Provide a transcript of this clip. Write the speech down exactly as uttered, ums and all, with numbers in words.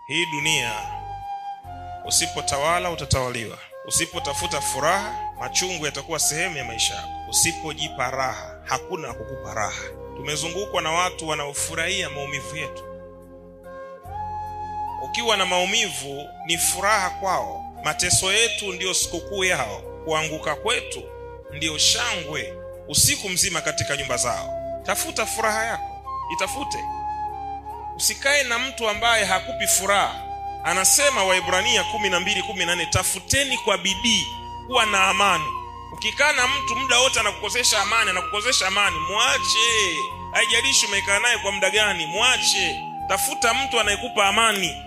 Hii dunia usipotawala utatawaliwa. Usipotafuta furaha, machungu yatakuwa sehemu ya maisha yako. Usipojipa raha, hakuna kukupa raha. Tumezungukwa na watu wanaofurahia maumivu yetu. Ukiwa na maumivu ni furaha kwao. Mateso yetu ndio sikukuu yao. Kuanguka kwetu ndio shangwe usiku mzima katika nyumba zao. Tafuta furaha yako, itafute. Usikae na mtu ambaye hakupi furaha. Anasema Waebrania kumi na mbili kumi na nne, tafuteni kwa bidii kuwa na amani. Ukikaa na mtu muda wote anakukosesha amani, anakukosesha amani, muache. Haijalishi umekaa naye kwa muda gani, muache. Tafuta mtu anayekupa amani.